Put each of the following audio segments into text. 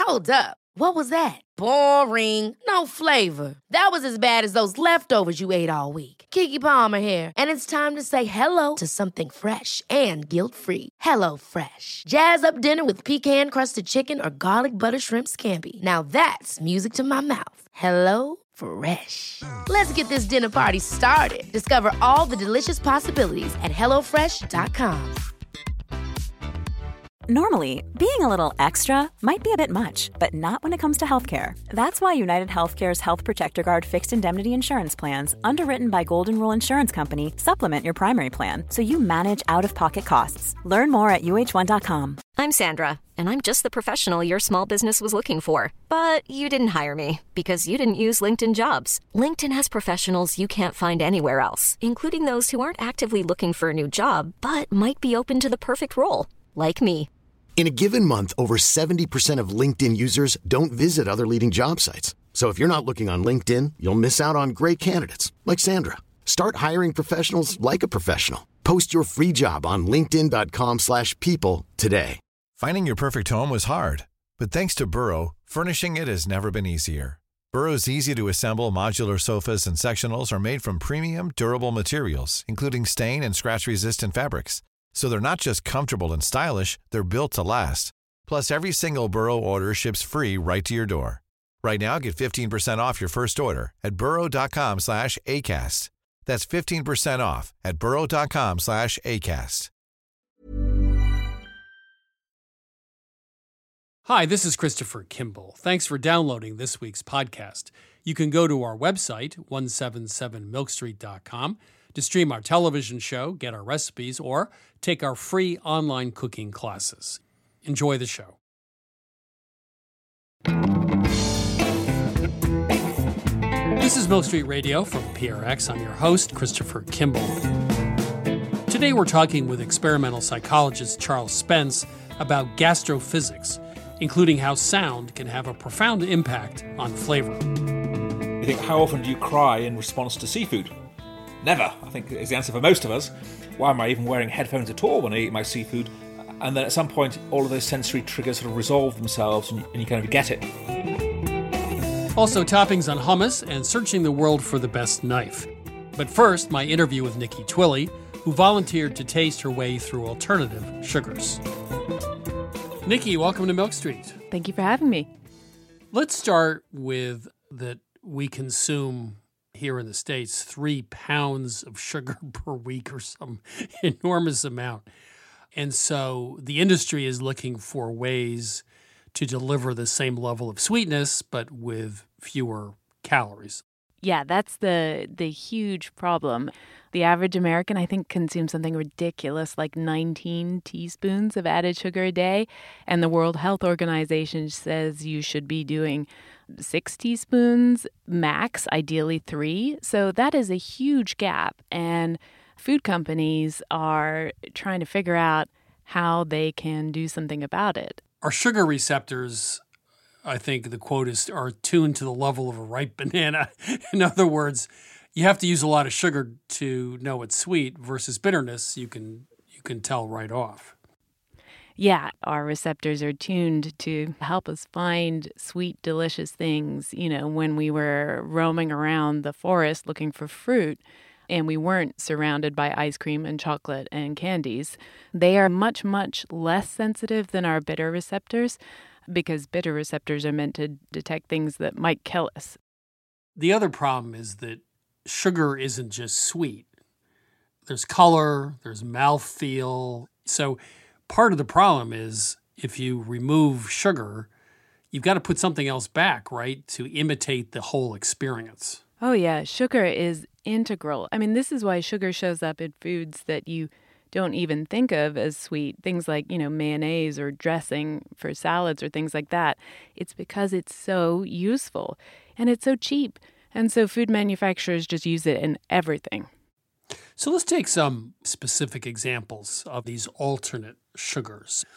Hold up. What was that? Boring. No flavor. That was as bad as those leftovers you ate all week. Keke Palmer here, and it's time to say hello to something fresh and guilt-free. Hello Fresh. Jazz up dinner with pecan-crusted chicken or garlic butter shrimp scampi. Now that's music to my mouth. Hello Fresh. Let's get this dinner party started. Discover all the delicious possibilities at hellofresh.com. Normally, being a little extra might be a bit much, but not when it comes to healthcare. That's why United Healthcare's Health Protector Guard fixed indemnity insurance plans, underwritten by Golden Rule Insurance Company, supplement your primary plan so you manage out-of-pocket costs. Learn more at uh1.com. I'm Sandra, and I'm just the professional your small business was looking for. But you didn't hire me because you didn't use LinkedIn Jobs. LinkedIn has professionals you can't find anywhere else, including those who aren't actively looking for a new job, but might be open to the perfect role, like me. In a given month, over 70% of LinkedIn users don't visit other leading job sites. So if you're not looking on LinkedIn, you'll miss out on great candidates like Sandra. Start hiring professionals like a professional. Post your free job on linkedin.com/people today. Finding your perfect home was hard, but thanks to Burrow, furnishing it has never been easier. Burrow's easy-to-assemble modular sofas and sectionals are made from premium, durable materials, including stain and scratch-resistant fabrics. So they're not just comfortable and stylish, they're built to last. Plus, every single Burrow order ships free right to your door. Right now, get 15% off your first order at burrow.com/ACAST. That's 15% off at burrow.com/ACAST. Hi, this is Christopher Kimball. Thanks for downloading this week's podcast. You can go to our website, 177milkstreet.com, to stream our television show, get our recipes, or take our free online cooking classes. Enjoy the show. This is Milk Street Radio from PRX. I'm your host, Christopher Kimball. Today we're talking with experimental psychologist Charles Spence about gastrophysics, including how sound can have a profound impact on flavor. You think, how often do you cry in response to seafood? Never, I think, is the answer for most of us. Why am I even wearing headphones at all when I eat my seafood? And then at some point, all of those sensory triggers sort of resolve themselves and you kind of get it. Also, toppings on hummus and searching the world for the best knife. But first, my interview with Nikki Twilley, who volunteered to taste her way through alternative sugars. Nikki, welcome to Milk Street. Thank you for having me. Let's start with that we consume here in the States 3 pounds of sugar per week or some enormous amount. And so the industry is looking for ways to deliver the same level of sweetness, but with fewer calories. Yeah, that's the huge problem. The average American, I think, consumes something ridiculous like 19 teaspoons of added sugar a day. And the World Health Organization says you should be doing 6 teaspoons max, ideally 3. So that is a huge gap. And food companies are trying to figure out how they can do something about it. Our sugar receptors, I think the quote is, are tuned to the level of a ripe banana. In other words, you have to use a lot of sugar to know it's sweet versus bitterness. You can tell right off. Yeah, our receptors are tuned to help us find sweet, delicious things. You know, when we were roaming around the forest looking for fruit and we weren't surrounded by ice cream and chocolate and candies, they are much, much less sensitive than our bitter receptors because bitter receptors are meant to detect things that might kill us. The other problem is that sugar isn't just sweet. There's color, there's mouthfeel. So part of the problem is if you remove sugar, you've got to put something else back, right, to imitate the whole experience. Oh, yeah. Sugar is integral. I mean, this is why sugar shows up in foods that you don't even think of as sweet. Things like, mayonnaise or dressing for salads or things like that. It's because it's so useful and it's so cheap. And so food manufacturers just use it in everything. So let's take some specific examples of these alternate sugars.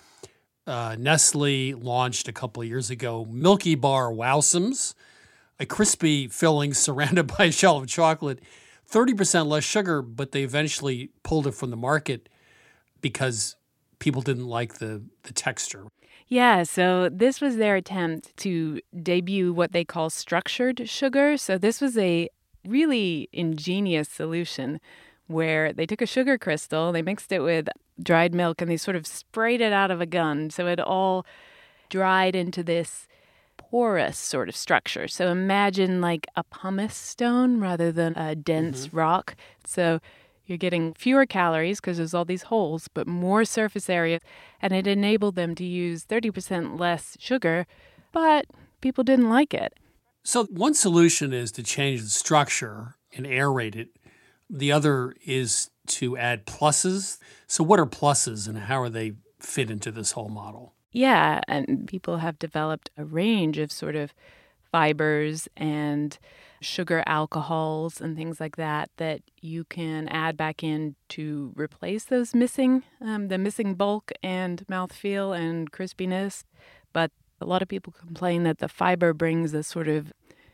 Nestle launched a couple of years ago Milky Bar Wowsums, a crispy filling surrounded by a shell of chocolate, 30% less sugar, but they eventually pulled it from the market because people didn't like the texture. Yeah, so this was their attempt to debut what they call structured sugar. So this was a really ingenious solution where they took a sugar crystal, they mixed it with dried milk, and they sort of sprayed it out of a gun. So it all dried into this porous sort of structure. So imagine like a pumice stone rather than a dense rock. So you're getting fewer calories because there's all these holes, but more surface area. And it enabled them to use 30% less sugar, but people didn't like it. So one solution is to change the structure and aerate it. The other is to add pluses. So what are pluses and how are they fit into this whole model? Yeah, and people have developed a range of sort of fibers and sugar alcohols and things like that that you can add back in to replace those missing, the missing bulk and mouthfeel and crispiness. But a lot of people complain that the fiber brings a sort of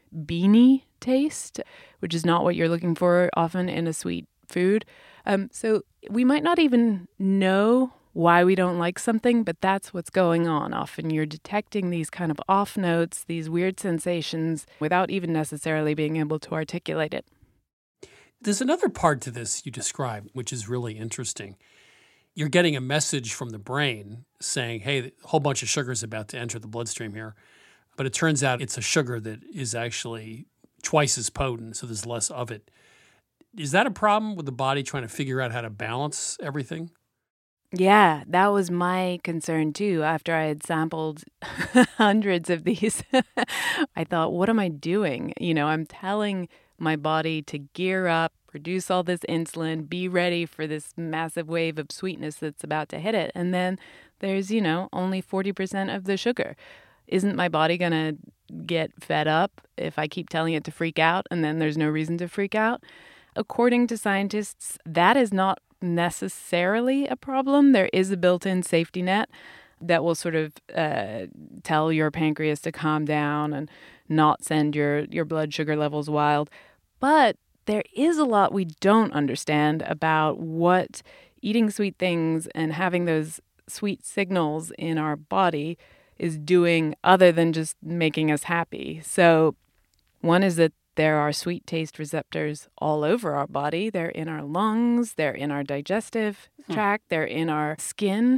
beany taste, which is not what you're looking for often in a sweet food. So we might not even know why we don't like something, but that's what's going on. Often you're detecting these kind of off notes, these weird sensations, without even necessarily being able to articulate it. There's another part to this you described, which is really interesting. You're getting a message from the brain saying, hey, a whole bunch of sugar is about to enter the bloodstream here. But it turns out it's a sugar that is actually twice as potent, so there's less of it. Is that a problem with the body trying to figure out how to balance everything? Yeah, that was my concern too. After I had sampled hundreds of these, I thought, what am I doing? I'm telling my body to gear up, produce all this insulin, be ready for this massive wave of sweetness that's about to hit it. And then there's, only 40% of the sugar. Isn't my body going to get fed up if I keep telling it to freak out and then there's no reason to freak out? According to scientists, that is not necessarily a problem. There is a built-in safety net that will sort of tell your pancreas to calm down and not send your blood sugar levels wild. But there is a lot we don't understand about what eating sweet things and having those sweet signals in our body is doing other than just making us happy. So one is that there are sweet taste receptors all over our body. They're in our lungs. They're in our digestive tract. They're in our skin.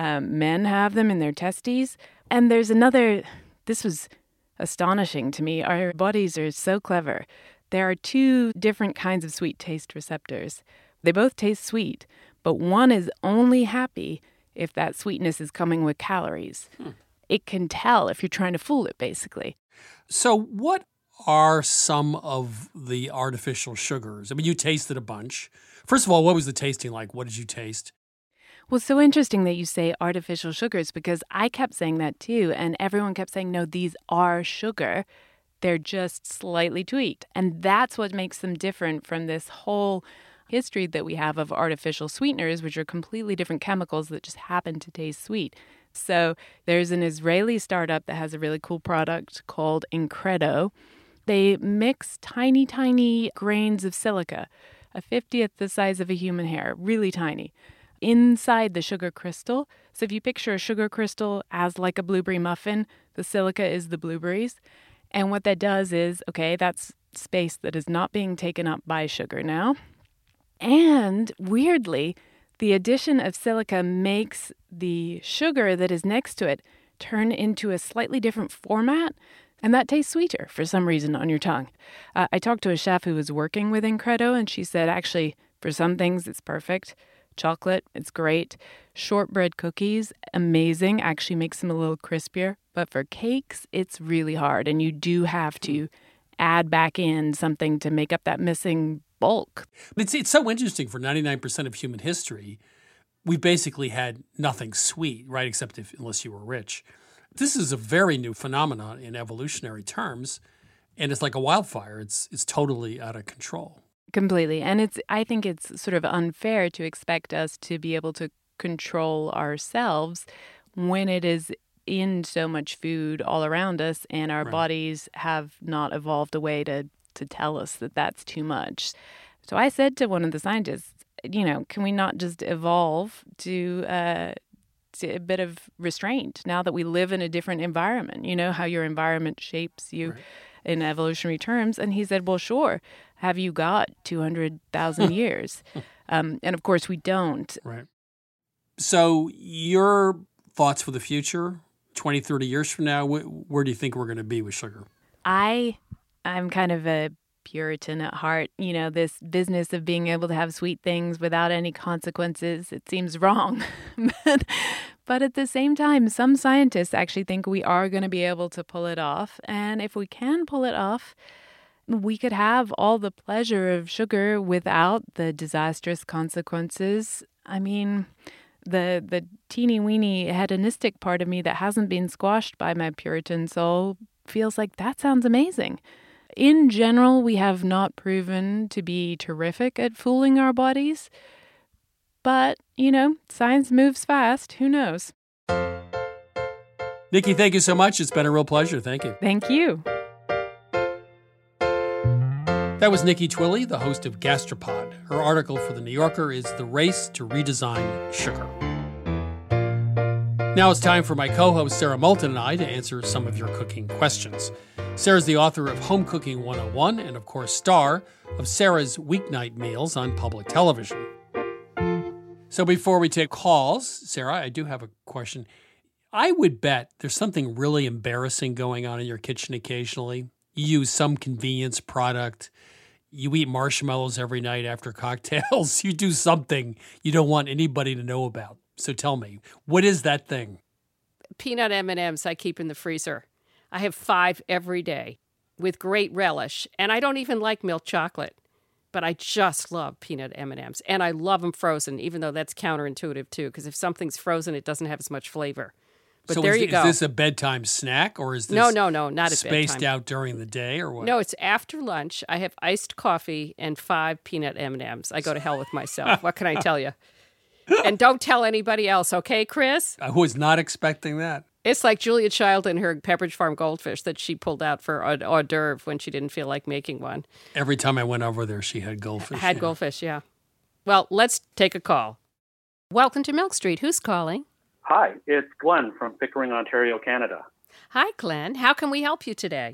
Men have them in their testes. And there's another, this was astonishing to me. Our bodies are so clever. There are two different kinds of sweet taste receptors. They both taste sweet, but one is only happy if that sweetness is coming with calories. It can tell if you're trying to fool it, basically. So what are some of the artificial sugars? I mean, you tasted a bunch. First of all, what was the tasting like? What did you taste? Well, it's so interesting that you say artificial sugars because I kept saying that too. And everyone kept saying, no, these are sugar. They're just slightly tweaked. And that's what makes them different from this whole history that we have of artificial sweeteners, which are completely different chemicals that just happen to taste sweet. So there's an Israeli startup that has a really cool product called Incredo. They mix tiny, tiny grains of silica, a 50th the size of a human hair, really tiny, inside the sugar crystal. So if you picture a sugar crystal as like a blueberry muffin, the silica is the blueberries. And what that does is, okay, that's space that is not being taken up by sugar now. And weirdly, the addition of silica makes the sugar that is next to it turn into a slightly different format. And that tastes sweeter for some reason on your tongue. I talked to a chef who was working with Incredo, and she said, actually, for some things, it's perfect. Chocolate, it's great. Shortbread cookies, amazing. Actually makes them a little crispier. But for cakes, it's really hard. And you do have to add back in something to make up that missing bulk. It's so interesting. For 99% of human history, we basically had nothing sweet, right? Except unless you were rich. This is a very new phenomenon in evolutionary terms, and it's like a wildfire. It's totally out of control. Completely. And I think it's sort of unfair to expect us to be able to control ourselves when it is in so much food all around us and our bodies have not evolved a way to tell us that that's too much. So I said to one of the scientists, can we not just evolve to a bit of restraint now that we live in a different environment. You know how your environment shapes you in evolutionary terms. And he said, well, sure. Have you got 200,000 years? And of course, we don't. Right. So your thoughts for the future, 20, 30 years from now, where do you think we're going to be with sugar? I'm kind of a Puritan at heart. You know, this business of being able to have sweet things without any consequences, it seems wrong. But at the same time, some scientists actually think we are going to be able to pull it off. And if we can pull it off, we could have all the pleasure of sugar without the disastrous consequences. I mean, the teeny-weeny hedonistic part of me that hasn't been squashed by my Puritan soul feels like that sounds amazing. In general, we have not proven to be terrific at fooling our bodies. But, you know, science moves fast. Who knows? Nikki, thank you so much. It's been a real pleasure. Thank you. Thank you. That was Nikki Twilley, the host of Gastropod. Her article for The New Yorker is The Race to Redesign Sugar. Now it's time for my co-host Sarah Moulton and I to answer some of your cooking questions. Sarah's the author of Home Cooking 101 and, of course, star of Sarah's Weeknight Meals on public television. So before we take calls, Sarah, I do have a question. I would bet there's something really embarrassing going on in your kitchen occasionally. You use some convenience product. You eat marshmallows every night after cocktails. You do something you don't want anybody to know about. So tell me, what is that thing? Peanut M&Ms I keep in the freezer. I have 5 every day with great relish. And I don't even like milk chocolate. But I just love peanut M&Ms. And I love them frozen, even though that's counterintuitive, too. Because if something's frozen, it doesn't have as much flavor. But so there you go. Is this a bedtime snack, or is this no, not a spaced bedtime. out during the day, or what? No, it's after lunch. I have iced coffee and 5 peanut M&Ms. I go to hell with myself. What can I tell you? And don't tell anybody else, okay, Chris? I was not expecting that. It's like Julia Child and her Pepperidge Farm goldfish that she pulled out for an hors d'oeuvre when she didn't feel like making one. Every time I went over there, she had goldfish. Goldfish, yeah. Well, let's take a call. Welcome to Milk Street. Who's calling? Hi, it's Glenn from Pickering, Ontario, Canada. Hi, Glenn. How can we help you today?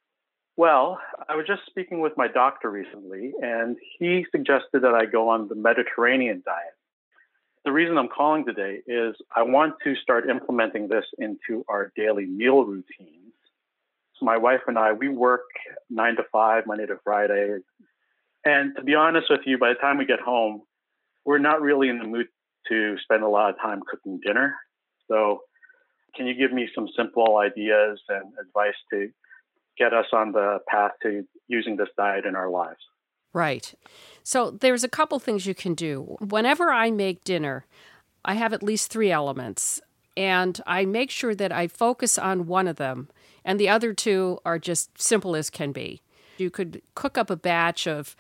Well, I was just speaking with my doctor recently, and he suggested that I go on the Mediterranean diet. The reason I'm calling today is I want to start implementing this into our daily meal routines. So my wife and I, we work 9 to 5, Monday to Friday. And to be honest with you, by the time we get home, we're not really in the mood to spend a lot of time cooking dinner. So can you give me some simple ideas and advice to get us on the path to using this diet in our lives? Right. So there's a couple things you can do. Whenever I make dinner, I have at least 3 elements, and I make sure that I focus on one of them, and the other 2 are just simple as can be. You could cook up a batch of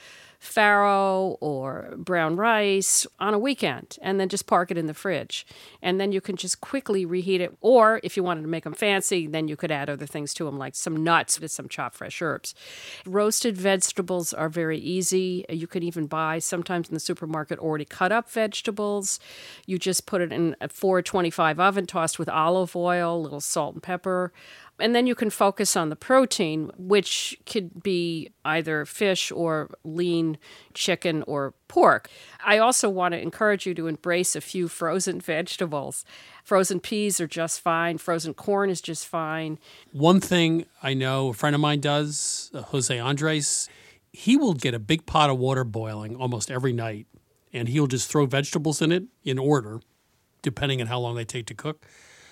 farro or brown rice on a weekend and then just park it in the fridge. And then you can just quickly reheat it. Or if you wanted to make them fancy, then you could add other things to them like some nuts with some chopped fresh herbs. Roasted vegetables are very easy. You can even buy sometimes in the supermarket already cut up vegetables. You just put it in a 425 oven, tossed with olive oil, a little salt and pepper. And then you can focus on the protein, which could be either fish or lean chicken or pork. I also want to encourage you to embrace a few frozen vegetables. Frozen peas are just fine. Frozen corn is just fine. One thing I know a friend of mine does, Jose Andres, he will get a big pot of water boiling almost every night, and he'll just throw vegetables in it in order, depending on how long they take to cook.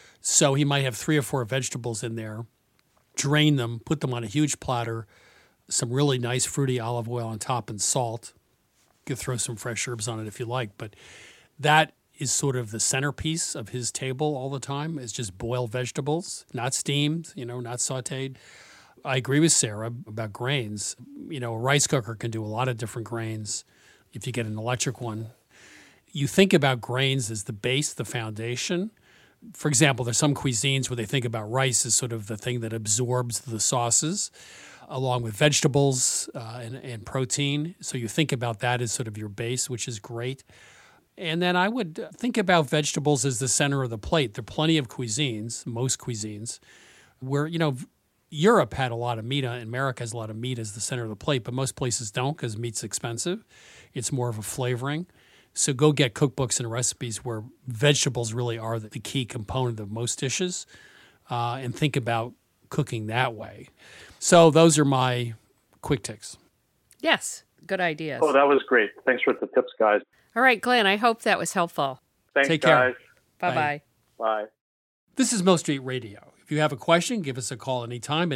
So he might have 3 or 4 vegetables in there, drain them, put them on a huge platter, some really nice fruity olive oil on top and salt. You could throw some fresh herbs on it if you like, but that is sort of the centerpiece of his table all the time, is just boiled vegetables, not steamed, not sauteed. I agree with Sarah about grains. A rice cooker can do a lot of different grains if you get an electric one. You think about grains as the base, the foundation. For example, there's some cuisines where they think about rice as sort of the thing that absorbs the sauces, along with vegetables and protein. So you think about that as sort of your base, which is great. And then I would think about vegetables as the center of the plate. There are plenty of cuisines, most cuisines, where, Europe had a lot of meat, and America has a lot of meat as the center of the plate, but most places don't because meat's expensive. It's more of a flavoring. So go get cookbooks and recipes where vegetables really are the key component of most dishes, and think about cooking that way. So those are my quick tips. Yes, good ideas. Oh, that was great. Thanks for the tips, guys. All right, Glenn, I hope that was helpful. Thanks, Take care. guys. Bye-bye. Bye. This is Mill Street Radio. If you have a question, give us a call anytime at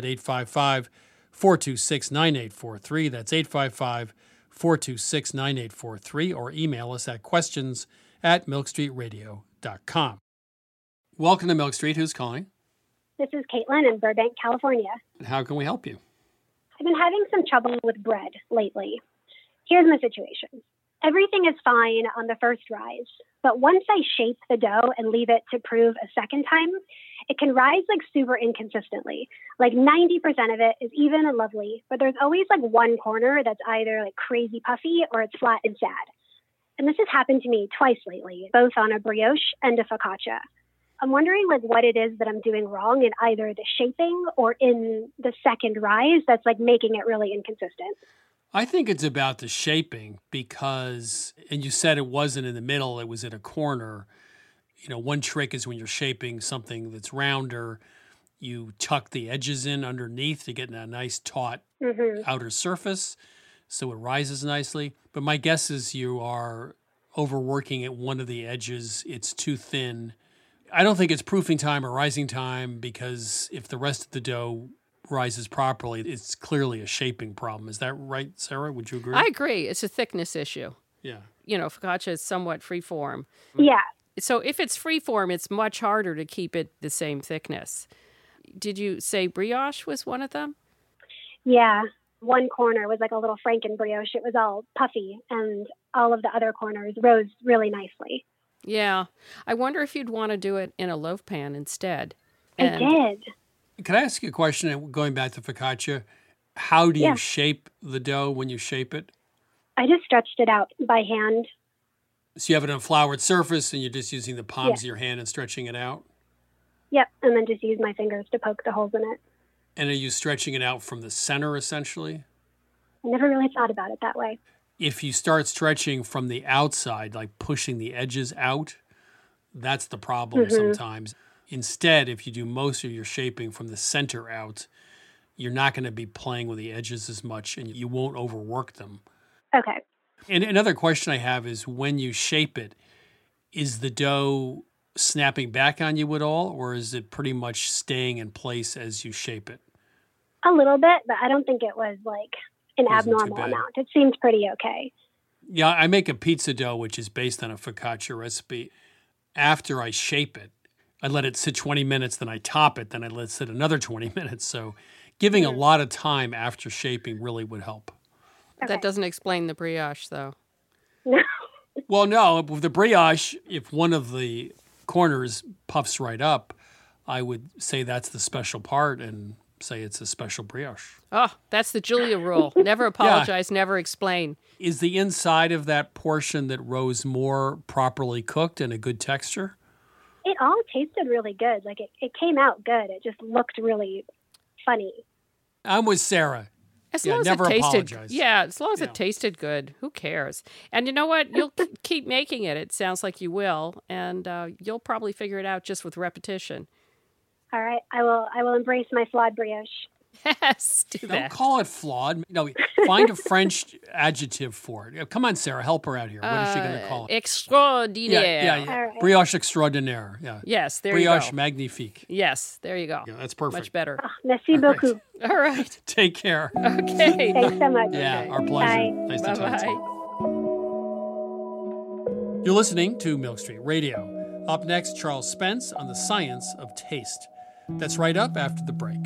855-426-9843. That's 855-426-9843, or email us at questions@milkstreetradio.com. Welcome to Milk Street. Who's calling? This is Caitlin in Burbank, California. And how can we help you? I've been having some trouble with bread lately. Here's my situation. Everything is fine on the first rise, but once I shape the dough and leave it to prove a second time, it can rise like super inconsistently. Like 90% of it is even and lovely, but there's always like one corner that's either like crazy puffy or it's flat and sad. And this has happened to me twice lately, both on a brioche and a focaccia. I'm wondering like what it is that I'm doing wrong in either the shaping or in the second rise that's like making it really inconsistent. I think it's about the shaping because, and you said it wasn't in the middle, it was at a corner. One trick is when you're shaping something that's rounder, you tuck the edges in underneath to get a nice taut outer surface so it rises nicely. But my guess is you are overworking at one of the edges. It's too thin. I don't think it's proofing time or rising time because if the rest of the dough rises properly, it's clearly a shaping problem. Is that right, Sarah? Would you agree? I agree. It's a thickness issue. Yeah. Focaccia is somewhat freeform. Yeah. So if it's freeform, it's much harder to keep it the same thickness. Did you say brioche was one of them? Yeah. One corner was like a little Franken brioche. It was all puffy, and all of the other corners rose really nicely. Yeah. I wonder if you'd want to do it in a loaf pan instead. I did. Can I ask you a question, going back to focaccia? How do you shape the dough when you shape it? I just stretched it out by hand. So you have it on a floured surface and you're just using the palms of your hand and stretching it out? Yep, and then just use my fingers to poke the holes in it. And are you stretching it out from the center, essentially? I never really thought about it that way. If you start stretching from the outside, like pushing the edges out, that's the problem sometimes. Instead, if you do most of your shaping from the center out, you're not going to be playing with the edges as much and you won't overwork them. Okay. And another question I have is when you shape it, is the dough snapping back on you at all, or is it pretty much staying in place as you shape it? A little bit, but I don't think it was like an abnormal amount. It seemed pretty okay. Yeah, I make a pizza dough, which is based on a focaccia recipe. After I shape it, I let it sit 20 minutes, then I top it, then I let it sit another 20 minutes. So giving a lot of time after shaping really would help. Okay. That doesn't explain the brioche, though. No. Well, no, with the brioche, if one of the corners puffs right up, I would say that's the special part and say it's a special brioche. Oh, that's the Julia rule. Never apologize, never explain. Is the inside of that portion that rose more properly cooked and a good texture? It all tasted really good. Like it came out good. It just looked really funny. I'm with Sarah. As long as never it tasted, apologize. Yeah, as long as it tasted good, who cares? And you know what? You'll keep making it. It sounds like you will, and you'll probably figure it out just with repetition. All right, I will embrace my flawed brioche. Yes, do that. Don't call it flawed. No, find a French adjective for it. Come on, Sarah, help her out here. What is she going to call it? Extraordinaire. Yeah. Right. Brioche extraordinaire. Yeah. Yes, there Brioche you go. Brioche magnifique. Yes, there you go. Yeah, that's perfect. Much better. Oh, merci beaucoup. All right. Take care. Okay. Thanks so much. Yeah, Okay. our pleasure. Bye. Nice to talk to you. You're listening to Milk Street Radio. Up next, Charles Spence on the science of taste. That's right up after the break.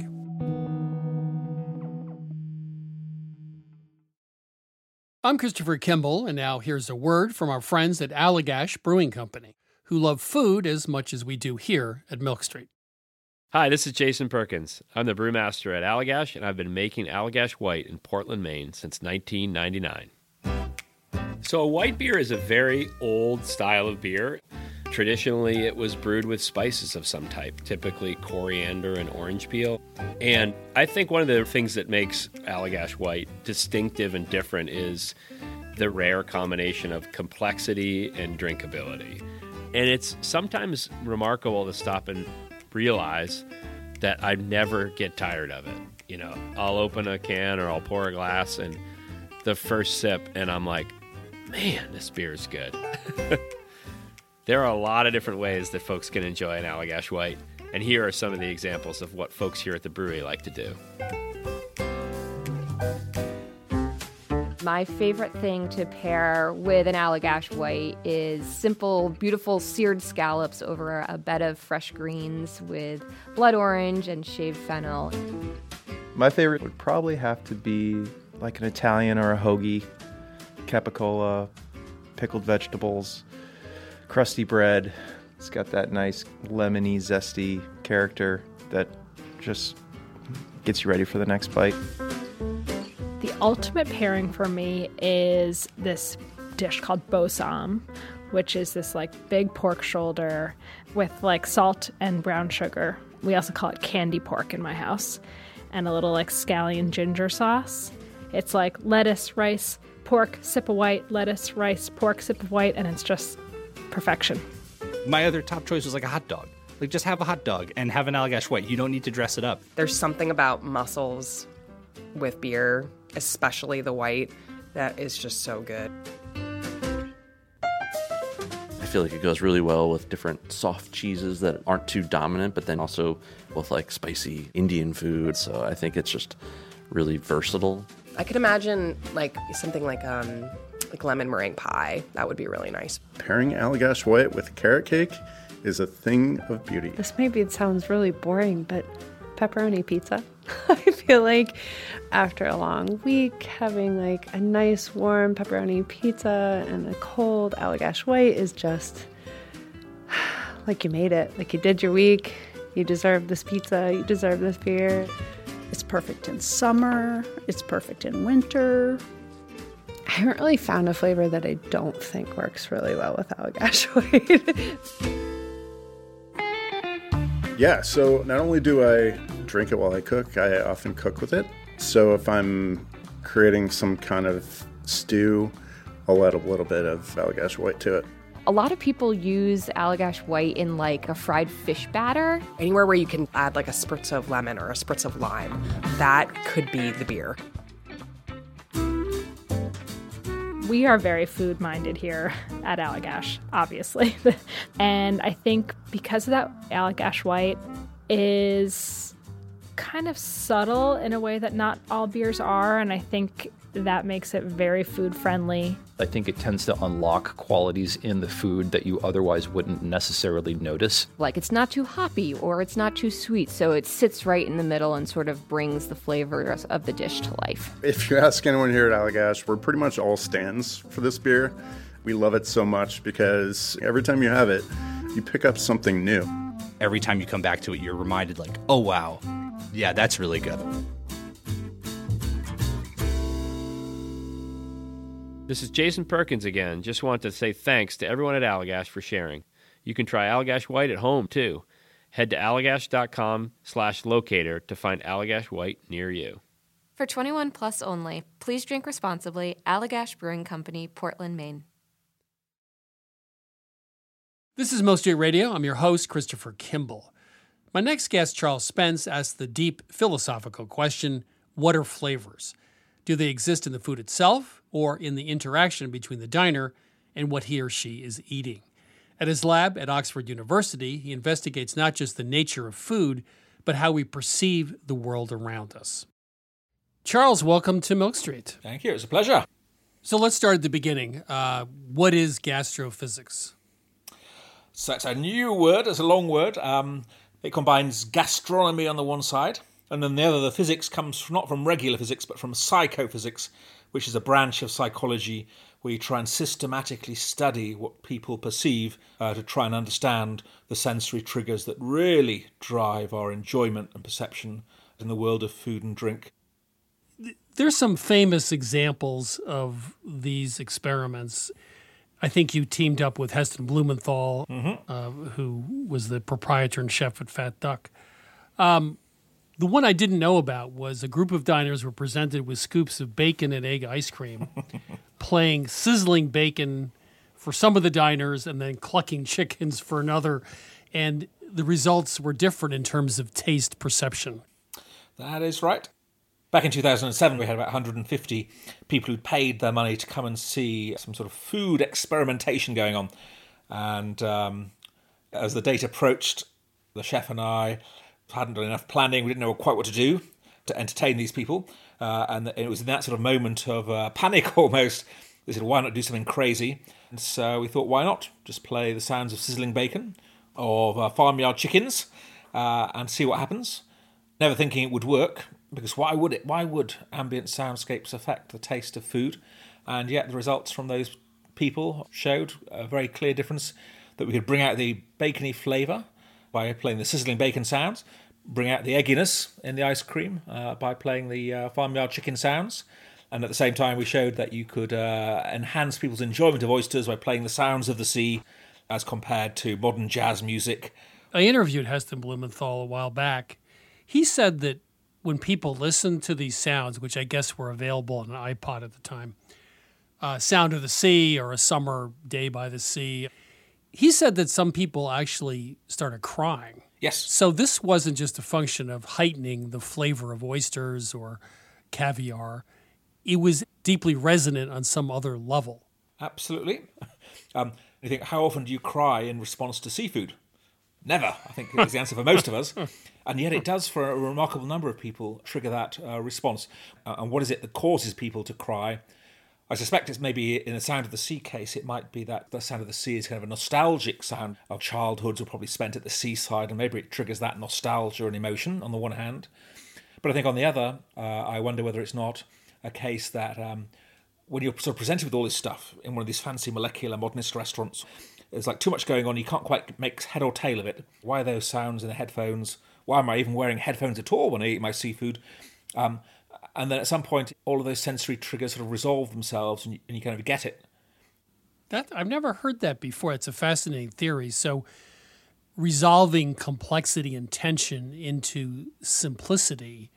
I'm Christopher Kimball, and now here's a word from our friends at Allagash Brewing Company, who love food as much as we do here at Milk Street. Hi, this is Jason Perkins. I'm the brewmaster at Allagash, and I've been making Allagash White in Portland, Maine since 1999. So a white beer is a very old style of beer. Traditionally, it was brewed with spices of some type, typically coriander and orange peel. And I think one of the things that makes Allagash White distinctive and different is the rare combination of complexity and drinkability. And it's sometimes remarkable to stop and realize that I never get tired of it. You know, I'll open a can or I'll pour a glass and the first sip and I'm like, man, this beer is good. There are a lot of different ways that folks can enjoy an Allagash White, and here are some of the examples of what folks here at the brewery like to do. My favorite thing to pair with an Allagash White is simple, beautiful seared scallops over a bed of fresh greens with blood orange and shaved fennel. My favorite would probably have to be like an Italian or a hoagie, capicola, pickled vegetables, crusty bread. It's got that nice lemony, zesty character that just gets you ready for the next bite. The ultimate pairing for me is this dish called Bossam, which is this like big pork shoulder with like salt and brown sugar. We also call it candy pork in my house, and a little like scallion ginger sauce. It's like lettuce, rice, pork, sip of white, lettuce, rice, pork, sip of white, and it's just perfection. My other top choice was like a hot dog. Like, just have a hot dog and have an Allagash White. You don't need to dress it up. There's something about mussels with beer, especially the white, that is just so good. I feel like it goes really well with different soft cheeses that aren't too dominant, but then also with like spicy Indian food. So I think it's just really versatile. I could imagine like something like lemon meringue pie. That would be really nice. Pairing Allagash White with carrot cake is a thing of beauty. This maybe it sounds really boring, but pepperoni pizza. I feel like after a long week, having like a nice warm pepperoni pizza and a cold Allagash White is just like you made it. Like you did your week. You deserve this pizza. You deserve this beer. It's perfect in summer. It's perfect in winter. I haven't really found a flavor that I don't think works really well with Allagash White. Yeah, so not only do I drink it while I cook, I often cook with it. So if I'm creating some kind of stew, I'll add a little bit of Allagash White to it. A lot of people use Allagash White in like a fried fish batter. Anywhere where you can add like a spritz of lemon or a spritz of lime, that could be the beer. We are very food-minded here at Allagash, obviously. And I think because of that, Allagash White is kind of subtle in a way that not all beers are, and I think that makes it very food-friendly. I think it tends to unlock qualities in the food that you otherwise wouldn't necessarily notice. Like it's not too hoppy or it's not too sweet, so it sits right in the middle and sort of brings the flavors of the dish to life. If you ask anyone here at Allagash, we're pretty much all stands for this beer. We love it so much because every time you have it, you pick up something new. Every time you come back to it, you're reminded like, oh wow, yeah, that's really good. This is Jason Perkins again. Just want to say thanks to everyone at Allagash for sharing. You can try Allagash White at home, too. Head to allagash.com/locator to find Allagash White near you. For 21 plus only, please drink responsibly. Allagash Brewing Company, Portland, Maine. This is Most Street Radio. I'm your host, Christopher Kimball. My next guest, Charles Spence, asks the deep philosophical question, what are flavors? Do they exist in the food itself or in the interaction between the diner and what he or she is eating? At his lab at Oxford University, he investigates not just the nature of food, but how we perceive the world around us. Charles, welcome to Milk Street. Thank you. It's a pleasure. So let's start at the beginning. What is gastrophysics? So it's a new word. It's a long word. It combines gastronomy on the one side, and then the other, the physics comes not from regular physics, but from psychophysics, which is a branch of psychology where you try and systematically study what people perceive to try and understand the sensory triggers that really drive our enjoyment and perception in the world of food and drink. There's some famous examples of these experiments. I think you teamed up with Heston Blumenthal, who was the proprietor and chef at Fat Duck. The one I didn't know about was a group of diners were presented with scoops of bacon and egg ice cream, playing sizzling bacon for some of the diners and then clucking chickens for another. And the results were different in terms of taste perception. That is right. Back in 2007, we had about 150 people who'd paid their money to come and see some sort of food experimentation going on. And as the date approached, the chef and I hadn't done enough planning. We didn't know quite what to do to entertain these people. And it was in that sort of moment of panic almost. We said, why not do something crazy? And so we thought, why not just play the sounds of sizzling bacon, of farmyard chickens, and see what happens. Never thinking it would work, because why would it? Why would ambient soundscapes affect the taste of food? And yet the results from those people showed a very clear difference, that we could bring out the bacony flavour by playing the sizzling bacon sounds, bring out the egginess in the ice cream by playing the farmyard chicken sounds. And at the same time, we showed that you could enhance people's enjoyment of oysters by playing the sounds of the sea as compared to modern jazz music. I interviewed Heston Blumenthal a while back. He said that when people listen to these sounds, which I guess were available on an iPod at the time, Sound of the Sea or A Summer Day by the Sea, he said that some people actually started crying. Yes. So this wasn't just a function of heightening the flavor of oysters or caviar. It was deeply resonant on some other level. Absolutely. You think, how often do you cry in response to seafood? Never, I think is the answer for most of us. And yet it does, for a remarkable number of people, trigger that response. And what is it that causes people to cry? I suspect it's maybe in the Sound of the Sea case, it might be that the Sound of the Sea is kind of a nostalgic sound of childhoods were probably spent at the seaside, and maybe it triggers that nostalgia and emotion on the one hand. But I think on the other, I wonder whether it's not a case that when you're sort of presented with all this stuff in one of these fancy molecular modernist restaurants, there's like too much going on, you can't quite make head or tail of it. Why are those sounds in the headphones? Why am I even wearing headphones at all when I eat my seafood? And then at some point, all of those sensory triggers sort of resolve themselves and you kind of get it. I've never heard that before. It's a fascinating theory. So resolving complexity and tension into simplicity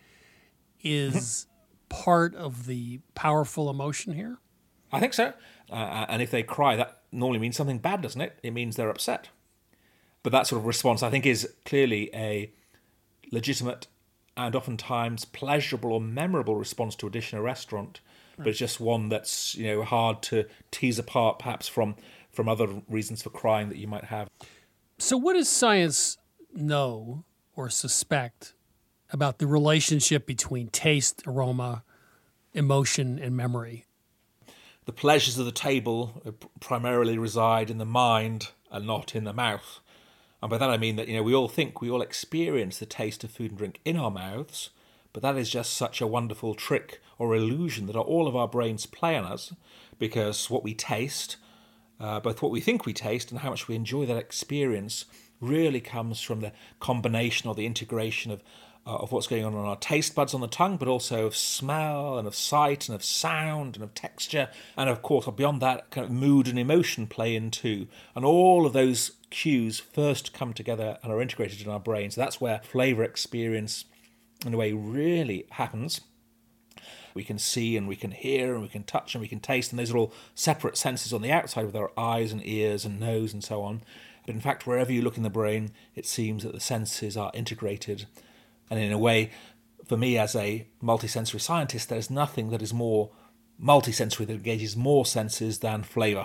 is part of the powerful emotion here? I think so. And if they cry, that normally means something bad, doesn't it? It means they're upset. But that sort of response, I think, is clearly a legitimate and oftentimes pleasurable or memorable response to a dish in a restaurant, but it's just one that's, you know, hard to tease apart perhaps from other reasons for crying that you might have. So what does science know or suspect about the relationship between taste, aroma, emotion, and memory? The pleasures of the table primarily reside in the mind and not in the mouth. And by that I mean that, you know, we all experience the taste of food and drink in our mouths, but that is just such a wonderful trick or illusion that all of our brains play on us, because what we taste, both what we think we taste and how much we enjoy that experience, really comes from the combination or the integration of what's going on our taste buds on the tongue, but also of smell and of sight and of sound and of texture. And of course, beyond that, kind of mood and emotion play in too. And all of those cues first come together and are integrated in our brains. So that's where flavour experience, in a way, really happens. We can see and we can hear and we can touch and we can taste, and those are all separate senses on the outside with our eyes and ears and nose and so on. But in fact, wherever you look in the brain, it seems that the senses are integrated. And in a way, for me as a multisensory scientist, there's nothing that is more multisensory, that engages more senses than flavour.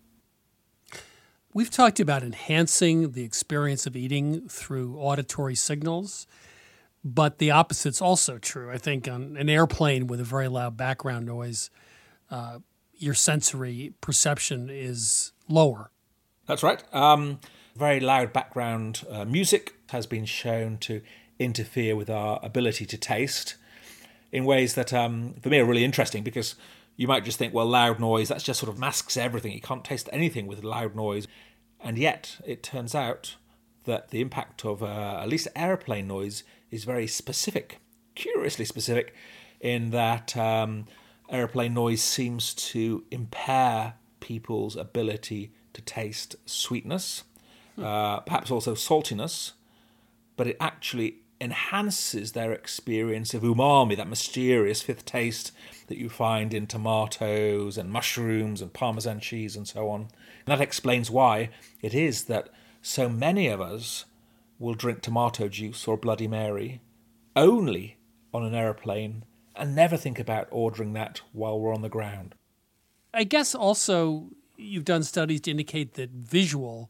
We've talked about enhancing the experience of eating through auditory signals, but the opposite's also true. I think on an airplane with a very loud background noise, your sensory perception is lower. That's right. Very loud background music has been shown to interfere with our ability to taste in ways that, for me, are really interesting, because you might just think, well, loud noise, that just sort of masks everything. You can't taste anything with loud noise. And yet, it turns out that the impact of at least airplane noise is very specific, curiously specific, in that aeroplane noise seems to impair people's ability to taste sweetness, perhaps also saltiness, but it actually enhances their experience of umami, that mysterious fifth taste that you find in tomatoes and mushrooms and Parmesan cheese and so on. And that explains why it is that so many of us will drink tomato juice or Bloody Mary only on an aeroplane and never think about ordering that while we're on the ground. I guess also you've done studies to indicate that visual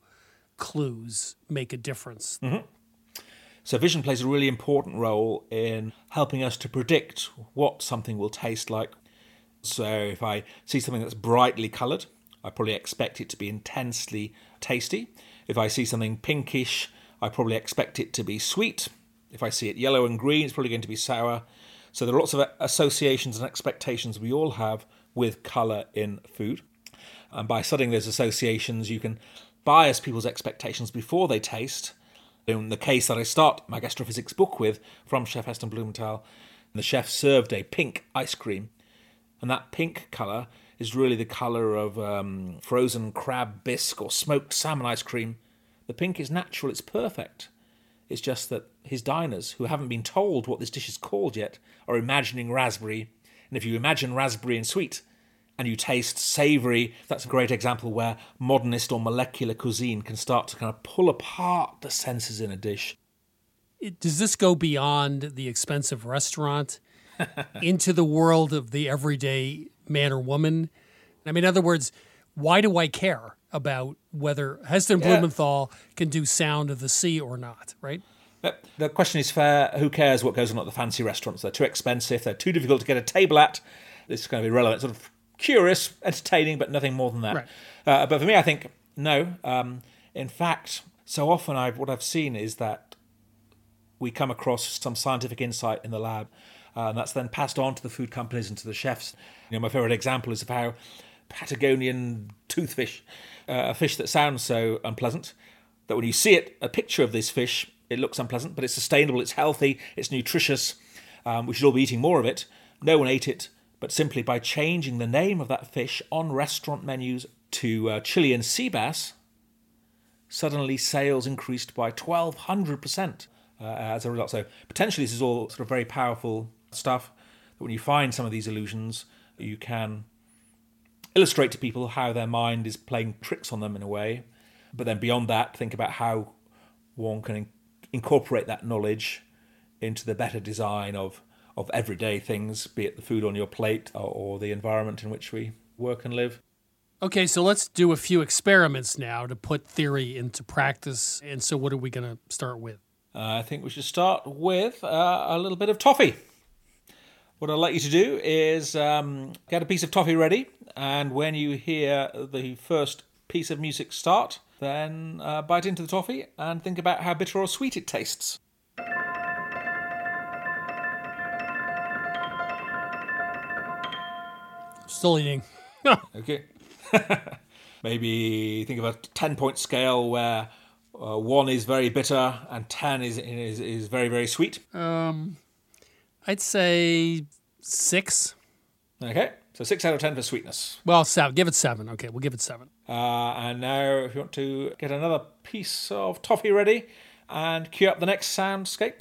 clues make a difference. Mm-hmm. So vision plays a really important role in helping us to predict what something will taste like. So if I see something that's brightly coloured, I probably expect it to be intensely tasty. If I see something pinkish, I probably expect it to be sweet. If I see it yellow and green, it's probably going to be sour. So there are lots of associations and expectations we all have with colour in food. And by studying those associations, you can bias people's expectations before they taste. In the case that I start my gastrophysics book with, from Chef Heston Blumenthal, the chef served a pink ice cream. And that pink colour is really the colour of frozen crab bisque or smoked salmon ice cream. The pink is natural, it's perfect. It's just that his diners, who haven't been told what this dish is called yet, are imagining raspberry. And if you imagine raspberry and sweet, and you taste savoury, that's a great example where modernist or molecular cuisine can start to kind of pull apart the senses in a dish. Does this go beyond the expensive restaurant into the world of the everyday man or woman? I mean, in other words, why do I care about whether Heston Blumenthal can do Sound of the Sea or not, right? The question is fair. Who cares what goes on at the fancy restaurants? They're too expensive. They're too difficult to get a table at. It's going to be relevant, sort of curious, entertaining, but nothing more than that. Right. But for me, I think, no. In fact, so often what I've seen is that we come across some scientific insight in the lab, and that's then passed on to the food companies and to the chefs. My favourite example is of how Patagonian toothfish, a fish that sounds so unpleasant, that when you see it, a picture of this fish, it looks unpleasant, but it's sustainable, it's healthy, it's nutritious. We should all be eating more of it. No one ate it, but simply by changing the name of that fish on restaurant menus to Chilean sea bass, suddenly sales increased by 1,200% as a result. So potentially this is all sort of very powerful stuff, that when you find some of these illusions, you can illustrate to people how their mind is playing tricks on them in a way. But then beyond that, think about how one can incorporate that knowledge into the better design of everyday things, be it the food on your plate or the environment in which we work and live. Okay, so let's do a few experiments now to put theory into practice. And so what are we going to start with? I think we should start with a little bit of toffee. What I'd like you to do is get a piece of toffee ready, and when you hear the first piece of music start, then bite into the toffee and think about how bitter or sweet it tastes. Still eating. Okay. Maybe think of a 10-point scale where 1 is very bitter and 10 is very, very sweet. I'd say 6. Okay, so 6 out of 10 for sweetness. Well, 7. Give it 7. Okay, we'll give it 7. And now if you want to get another piece of toffee ready and cue up the next soundscape.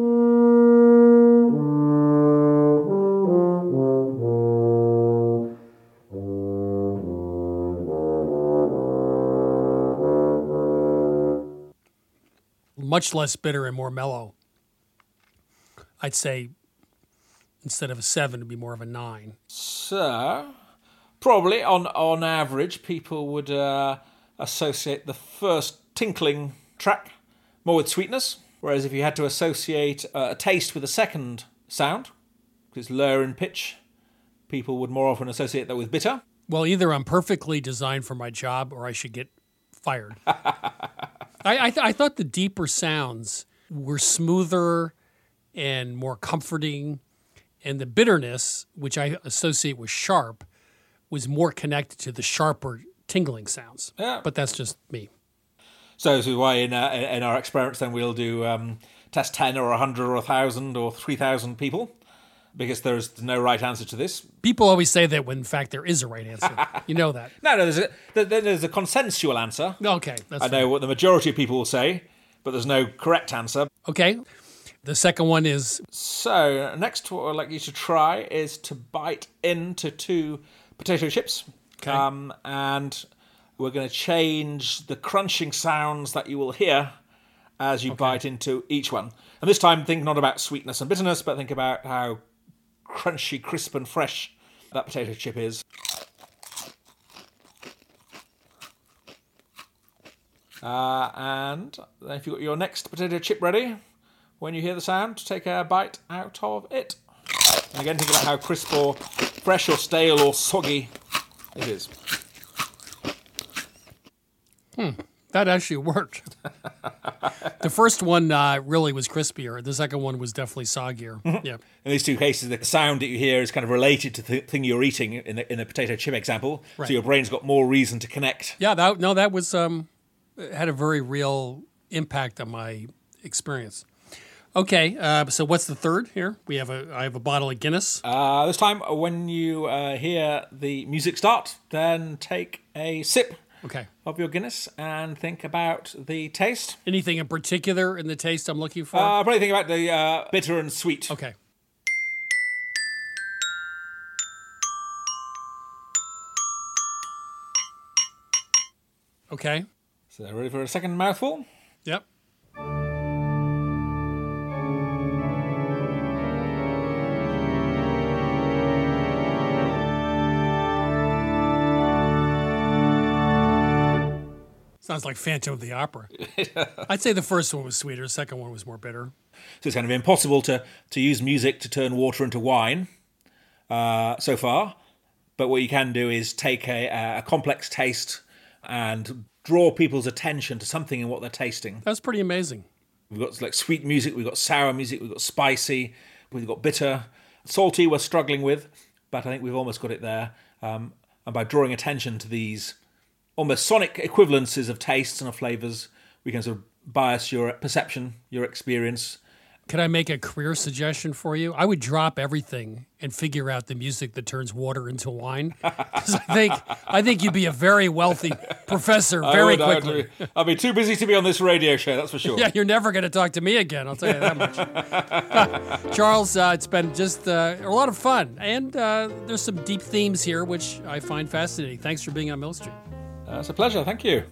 Much less bitter and more mellow. I'd say instead of a 7, it'd be more of a 9. So, probably on average, people would associate the first tinkling track more with sweetness, whereas if you had to associate a taste with a second sound, because it's lower in pitch, people would more often associate that with bitter. Well, either I'm perfectly designed for my job or I should get fired. I thought the deeper sounds were smoother and more comforting, and the bitterness, which I associate with sharp, was more connected to the sharper tingling sounds. Yeah. But that's just me. So this is why in our experiments then we'll do test 10 or 100 or 1,000 or 3,000 people, because there's no right answer to this. People always say that when in fact there is a right answer. You know that. No, there's a consensual answer. Okay, that's I know what the majority of people will say, but there's no correct answer. Okay. The second one is... So, next what I'd like you to try is to bite into 2 potato chips. Okay. And we're going to change the crunching sounds that you will hear as you bite into each one. And this time, think not about sweetness and bitterness, but think about how crunchy, crisp and fresh that potato chip is. And if you've got your next potato chip ready, when you hear the sound, take a bite out of it. And again, think about how crisp or fresh or stale or soggy it is. That actually worked. The first one really was crispier. The second one was definitely soggier. Yeah. In these 2 cases, the sound that you hear is kind of related to the thing you're eating in the potato chip example. Right. So your brain's got more reason to connect. Yeah, that was had a very real impact on my experience. Okay, so what's the third here? I have a bottle of Guinness. This time, when you hear the music start, then take a sip of your Guinness and think about the taste. Anything in particular in the taste I'm looking for? Probably think about the bitter and sweet. Okay. Okay. So ready for a second mouthful? Yep. Sounds like Phantom of the Opera. I'd say the first one was sweeter, the second one was more bitter. So it's kind of impossible to use music to turn water into wine so far. But what you can do is take a complex taste and draw people's attention to something in what they're tasting. That's pretty amazing. We've got like sweet music, we've got sour music, we've got spicy, we've got bitter. Salty we're struggling with, but I think we've almost got it there. And by drawing attention to these almost sonic equivalences of tastes and of flavours, we can sort of bias your perception, your experience. Could I make a career suggestion for you? I would drop everything and figure out the music that turns water into wine. Because I think you'd be a very wealthy professor very quickly. I'll be too busy to be on this radio show, that's for sure. Yeah, you're never going to talk to me again, I'll tell you that much. Charles, it's been just a lot of fun. And there's some deep themes here, which I find fascinating. Thanks for being on Mill Street. It's a pleasure, thank you.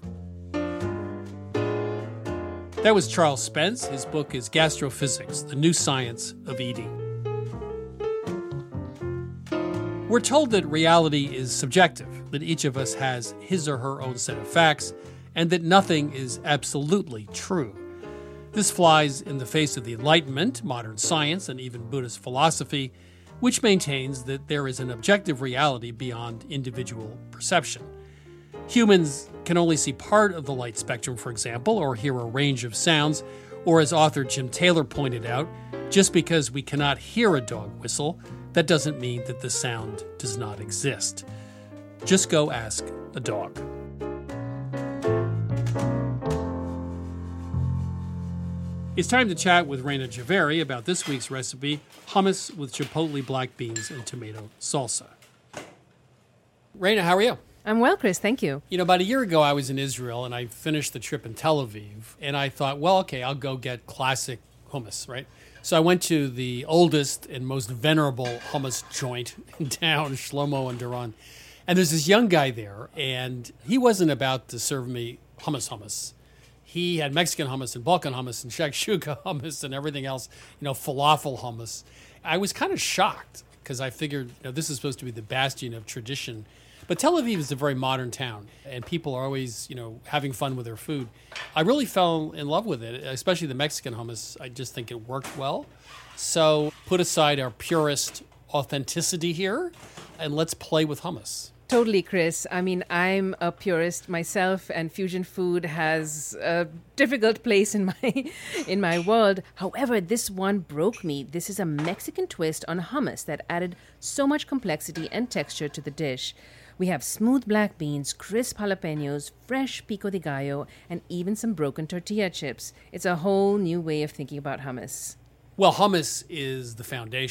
That was Charles Spence. His book is Gastrophysics, The New Science of Eating. We're told that reality is subjective, that each of us has his or her own set of facts, and that nothing is absolutely true. This flies in the face of the Enlightenment, modern science, and even Buddhist philosophy, which maintains that there is an objective reality beyond individual perception. Humans can only see part of the light spectrum, for example, or hear a range of sounds, or as author Jim Taylor pointed out, just because we cannot hear a dog whistle, that doesn't mean that the sound does not exist. Just go ask a dog. It's time to chat with Reina Javeri about this week's recipe, hummus with chipotle black beans and tomato salsa. Reina, how are you? I'm well, Chris. Thank you. You know, about a year ago, I was in Israel, and I finished the trip in Tel Aviv, and I thought, well, okay, I'll go get classic hummus, right? So I went to the oldest and most venerable hummus joint in town, Shlomo and Duran, and there's this young guy there, and he wasn't about to serve me hummus. He had Mexican hummus and Balkan hummus and shakshuka hummus and everything else, falafel hummus. I was kind of shocked because I figured this is supposed to be the bastion of tradition. But Tel Aviv is a very modern town, and people are always, having fun with their food. I really fell in love with it, especially the Mexican hummus. I just think it worked well. So put aside our purist authenticity here, and let's play with hummus. Totally, Chris. I mean, I'm a purist myself, and fusion food has a difficult place in my world. However, this one broke me. This is a Mexican twist on hummus that added so much complexity and texture to the dish. We have smooth black beans, crisp jalapenos, fresh pico de gallo, and even some broken tortilla chips. It's a whole new way of thinking about hummus. Well, hummus is the foundation.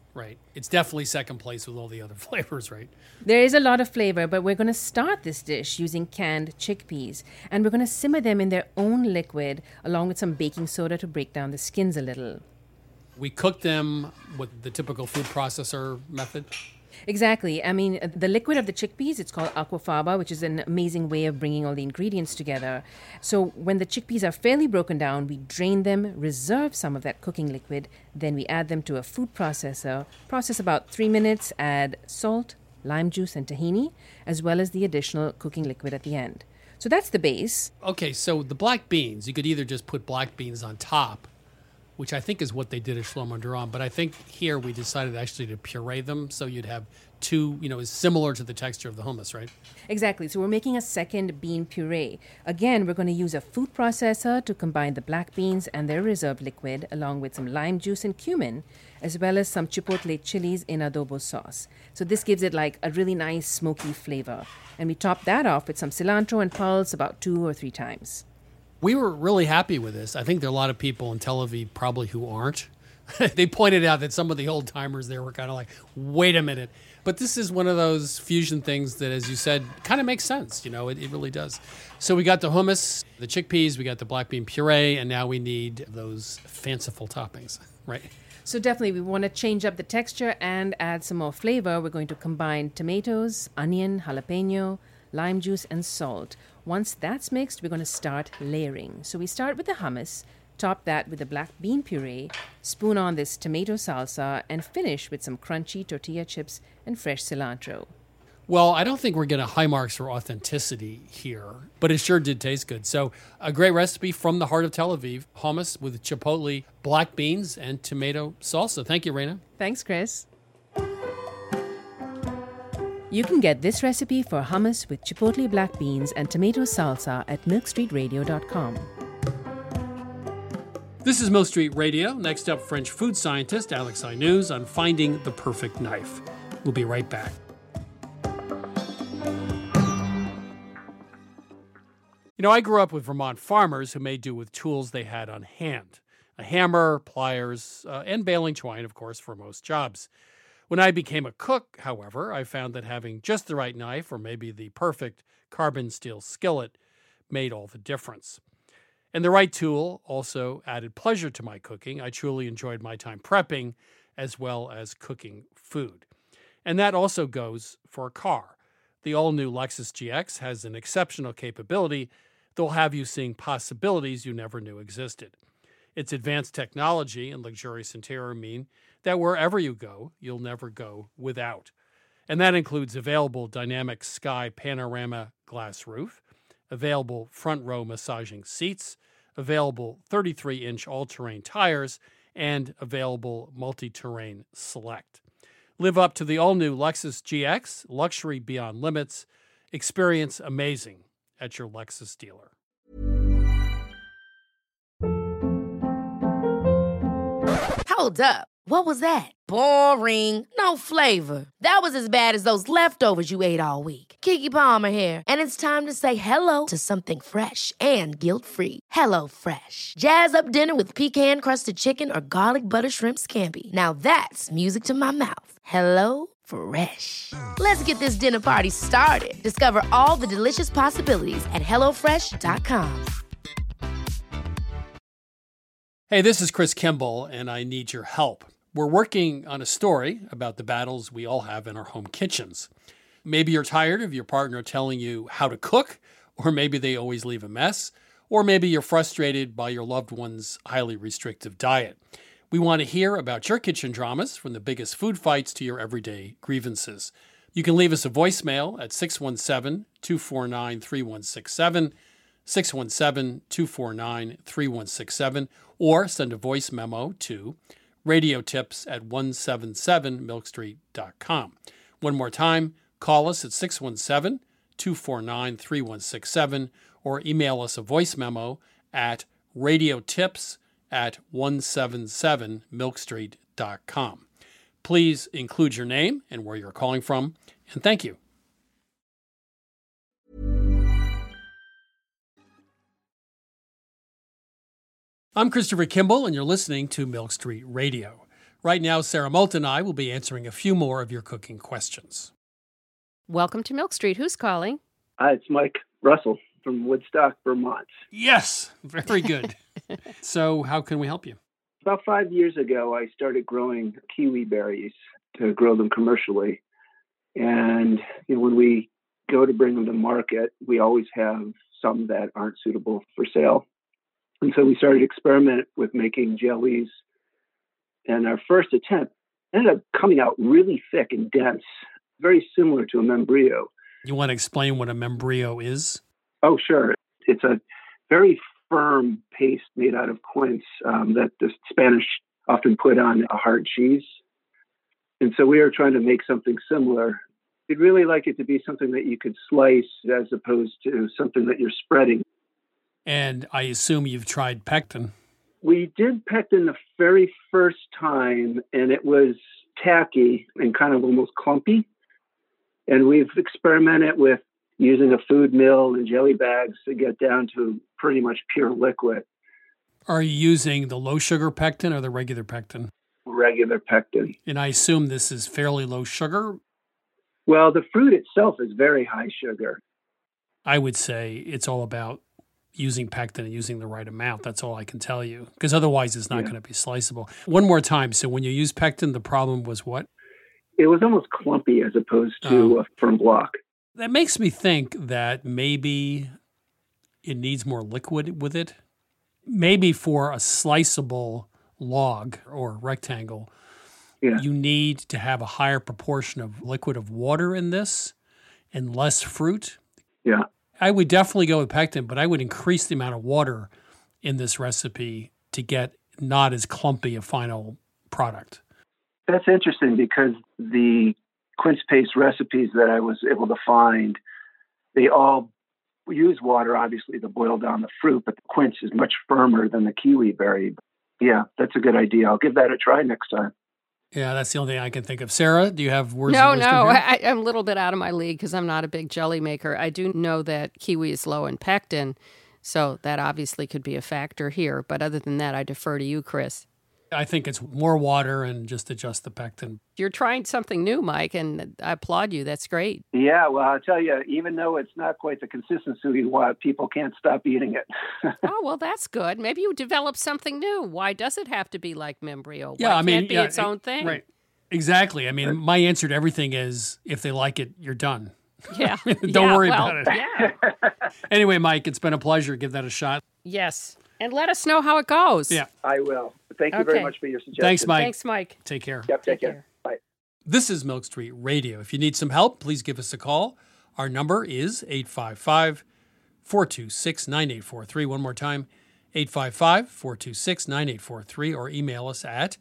Right. It's definitely second place with all the other flavors, right? There is a lot of flavor, but we're going to start this dish using canned chickpeas. And we're going to simmer them in their own liquid along with some baking soda to break down the skins a little. We cook them with the typical food processor method. Exactly. I mean, the liquid of the chickpeas, it's called aquafaba, which is an amazing way of bringing all the ingredients together. So when the chickpeas are fairly broken down, we drain them, reserve some of that cooking liquid, then we add them to a food processor, process about 3 minutes, add salt, lime juice, and tahini, as well as the additional cooking liquid at the end. So that's the base. Okay, so the black beans, you could either just put black beans on top, which I think is what they did at Shlomo Duran. But I think here we decided actually to puree them so you'd have two, is similar to the texture of the hummus, right? Exactly. So we're making a second bean puree. Again, we're going to use a food processor to combine the black beans and their reserved liquid along with some lime juice and cumin, as well as some chipotle chilies in adobo sauce. So this gives it like a really nice smoky flavor. And we top that off with some cilantro and pulse about 2 or 3 times. We were really happy with this. I think there are a lot of people in Tel Aviv probably who aren't. They pointed out that some of the old timers there were kind of like, wait a minute. But this is one of those fusion things that, as you said, kind of makes sense. It really does. So we got the hummus, the chickpeas, we got the black bean puree, and now we need those fanciful toppings, right? So definitely we want to change up the texture and add some more flavor. We're going to combine tomatoes, onion, jalapeno, lime juice, and salt. Once that's mixed, we're going to start layering. So we start with the hummus, top that with the black bean puree, spoon on this tomato salsa, and finish with some crunchy tortilla chips and fresh cilantro. Well, I don't think we're getting high marks for authenticity here, but it sure did taste good. So a great recipe from the heart of Tel Aviv, hummus with chipotle, black beans, and tomato salsa. Thank you, Raina. Thanks, Chris. You can get this recipe for hummus with chipotle black beans and tomato salsa at milkstreetradio.com. This is Milk Street Radio. Next up, French food scientist Alex Aynouz on finding the perfect knife. We'll be right back. I grew up with Vermont farmers who made do with tools they had on hand. A hammer, pliers, and baling twine, of course, for most jobs. When I became a cook, however, I found that having just the right knife, or maybe the perfect carbon steel skillet, made all the difference. And the right tool also added pleasure to my cooking. I truly enjoyed my time prepping as well as cooking food. And that also goes for a car. The all-new Lexus GX has an exceptional capability that will have you seeing possibilities you never knew existed. Its advanced technology and luxurious interior mean that wherever you go, you'll never go without. And that includes available dynamic sky panorama glass roof, available front row massaging seats, available 33-inch all-terrain tires, and available multi-terrain select. Live up to the all-new Lexus GX, luxury beyond limits. Experience amazing at your Lexus dealer. Hold up. What was that? Boring. No flavor. That was as bad as those leftovers you ate all week. Keke Palmer here, and it's time to say hello to something fresh and guilt-free. Hello Fresh. Jazz up dinner with pecan-crusted chicken or garlic butter shrimp scampi. Now that's music to my mouth. Hello Fresh. Let's get this dinner party started. Discover all the delicious possibilities at HelloFresh.com. Hey, this is Chris Kimball, and I need your help. We're working on a story about the battles we all have in our home kitchens. Maybe you're tired of your partner telling you how to cook, or maybe they always leave a mess, or maybe you're frustrated by your loved one's highly restrictive diet. We want to hear about your kitchen dramas, from the biggest food fights to your everyday grievances. You can leave us a voicemail at 617-249-3167, 617-249-3167, or send a voice memo to radiotips@177milkstreet.com. One more time, call us at 617-249-3167, or email us a voice memo at radiotips@177milkstreet.com. Please include your name and where you're calling from, and thank you. I'm Christopher Kimball, and you're listening to Milk Street Radio. Right now, Sarah Moulton and I will be answering a few more of your cooking questions. Welcome to Milk Street. Who's calling? Hi, it's Mike Russell from Woodstock, Vermont. Yes, very good. So how can we help you? About 5 years ago, I started growing kiwi berries to grow them commercially. And when we go to bring them to market, we always have some that aren't suitable for sale. And so we started experimenting with making jellies. And our first attempt ended up coming out really thick and dense, very similar to a membrillo. You want to explain what a membrillo is? Oh, sure. It's a very firm paste made out of quince that the Spanish often put on a hard cheese. And so we were trying to make something similar. We'd really like it to be something that you could slice as opposed to something that you're spreading. And I assume you've tried pectin. We did pectin the very first time, and it was tacky and kind of almost clumpy. And we've experimented with using a food mill and jelly bags to get down to pretty much pure liquid. Are you using the low sugar pectin or the regular pectin? Regular pectin. And I assume this is fairly low sugar? Well, the fruit itself is very high sugar. I would say it's all about using pectin and using the right amount. That's all I can tell you. Because otherwise it's not going to be sliceable. One more time. So when you use pectin, the problem was what? It was almost clumpy as opposed to a firm block. That makes me think that maybe it needs more liquid with it. Maybe for a sliceable log or rectangle, you need to have a higher proportion of liquid of water in this and less fruit. Yeah. I would definitely go with pectin, but I would increase the amount of water in this recipe to get not as clumpy a final product. That's interesting because the quince paste recipes that I was able to find, they all use water, obviously, to boil down the fruit, but the quince is much firmer than the kiwi berry. Yeah, that's a good idea. I'll give that a try next time. Yeah, that's the only thing I can think of. Sarah, do you have words No, of wisdom here? I'm a little bit out of my league because I'm not a big jelly maker. I do know that kiwi is low in pectin, so that obviously could be a factor here. But other than that, I defer to you, Chris. I think it's more water and just adjust the pectin. You're trying something new, Mike, and I applaud you. That's great. Yeah, well, I'll tell you, even though it's not quite the consistency we want, people can't stop eating it. Oh, well, that's good. Maybe you develop something new. Why does it have to be like membrillo? Yeah, Why can't it be its own thing? Right. Exactly. I mean, my answer to everything is if they like it, you're done. Yeah. Don't worry about it. Yeah. Anyway, Mike, it's been a pleasure. Give that a shot. Yes. And let us know how it goes. Yeah. I will. Thank you very much for your suggestion. Thanks, Mike. Thanks, Mike. Take care. Yep, take care. Bye. This is Milk Street Radio. If you need some help, please give us a call. Our number is 855-426-9843. One more time, 855-426-9843, or email us at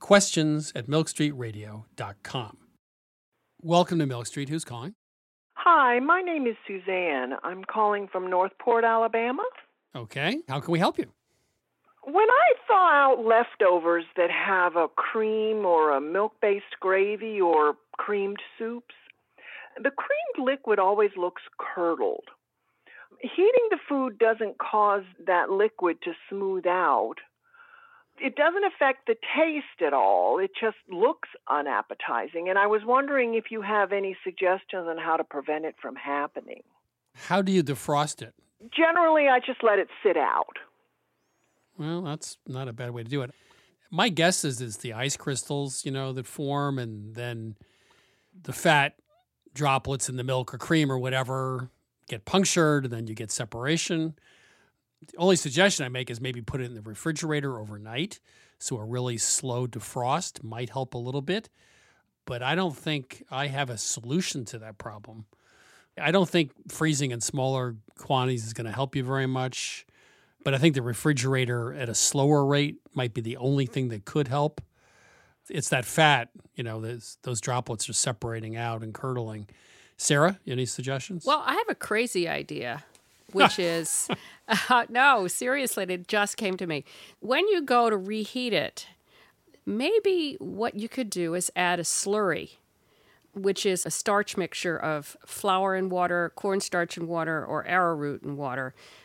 questions@milkstreetradio.com. Welcome to Milk Street. Who's calling? Hi, my name is Suzanne. I'm calling from Northport, Alabama. Okay. How can we help you? When I thaw out leftovers that have a cream or a milk-based gravy or creamed soups, the creamed liquid always looks curdled. Heating the food doesn't cause that liquid to smooth out. It doesn't affect the taste at all. It just looks unappetizing. And I was wondering if you have any suggestions on how to prevent it from happening. How do you defrost it? Generally, I just let it sit out. Well, that's not a bad way to do it. My guess is it's the ice crystals, that form, and then the fat droplets in the milk or cream or whatever get punctured, and then you get separation. The only suggestion I make is maybe put it in the refrigerator overnight, so a really slow defrost might help a little bit. But I don't think I have a solution to that problem. I don't think freezing in smaller quantities is going to help you very much. But I think the refrigerator at a slower rate might be the only thing that could help. It's that fat, those droplets are separating out and curdling. Sarah, any suggestions? Well, I have a crazy idea, which is, no, seriously, it just came to me. When you go to reheat it, maybe what you could do is add a slurry, which is a starch mixture of flour and water, cornstarch and water, or arrowroot and water.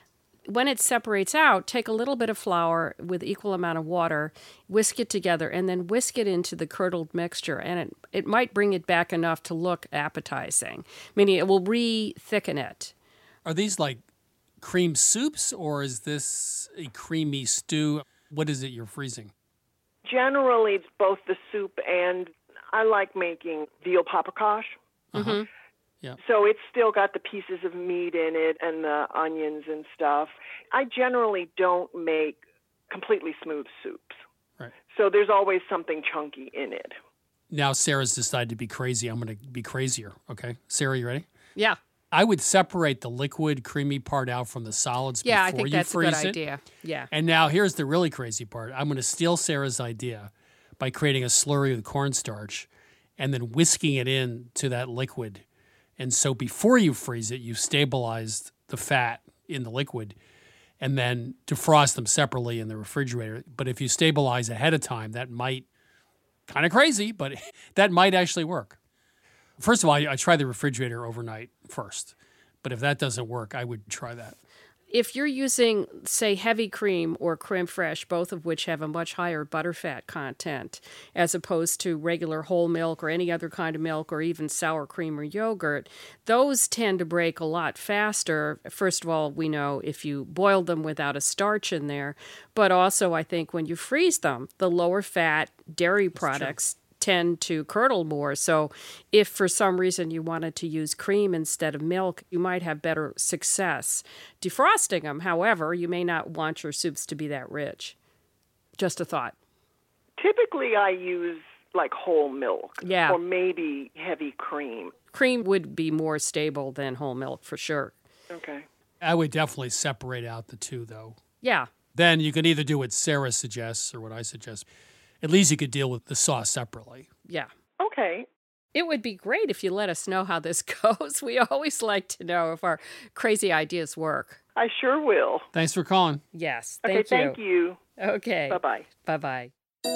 when it separates out, take a little bit of flour with equal amount of water, whisk it together, and then whisk it into the curdled mixture. And it might bring it back enough to look appetizing, meaning it will re-thicken it. Are these like cream soups, or is this a creamy stew? What is it you're freezing? Generally, it's both the soup and I like making veal paprikash. Uh-huh. Yeah. So it's still got the pieces of meat in it and the onions and stuff. I generally don't make completely smooth soups. Right. So there's always something chunky in it. Now Sarah's decided to be crazy. I'm going to be crazier. Okay. Sarah, you ready? Yeah. I would separate the liquid, creamy part out from the solids before you freeze it. Yeah, I think that's a good idea. Yeah. And now here's the really crazy part. I'm going to steal Sarah's idea by creating a slurry with cornstarch and then whisking it into that liquid. And so before you freeze it, you've stabilized the fat in the liquid and then defrost them separately in the refrigerator. But if you stabilize ahead of time, that might, kind of crazy, but that might actually work. First of all, I try the refrigerator overnight first. But if that doesn't work, I would try that. If you're using, say, heavy cream or creme fraiche, both of which have a much higher butterfat content, as opposed to regular whole milk or any other kind of milk or even sour cream or yogurt, those tend to break a lot faster. First of all, we know if you boil them without a starch in there, but also I think when you freeze them, the lower fat dairy products tend to curdle more. So if for some reason you wanted to use cream instead of milk, you might have better success defrosting them. However, you may not want your soups to be that rich. Just a thought. Typically, I use like whole milk. Yeah. Or maybe heavy cream. Cream would be more stable than whole milk for sure. Okay. I would definitely separate out the two, though. Yeah. Then you can either do what Sarah suggests or what I suggest. At least you could deal with the sauce separately. Yeah. Okay. It would be great if you let us know how this goes. We always like to know if our crazy ideas work. I sure will. Thanks for calling. Yes. Okay, thank you. Okay. Bye-bye. Bye-bye.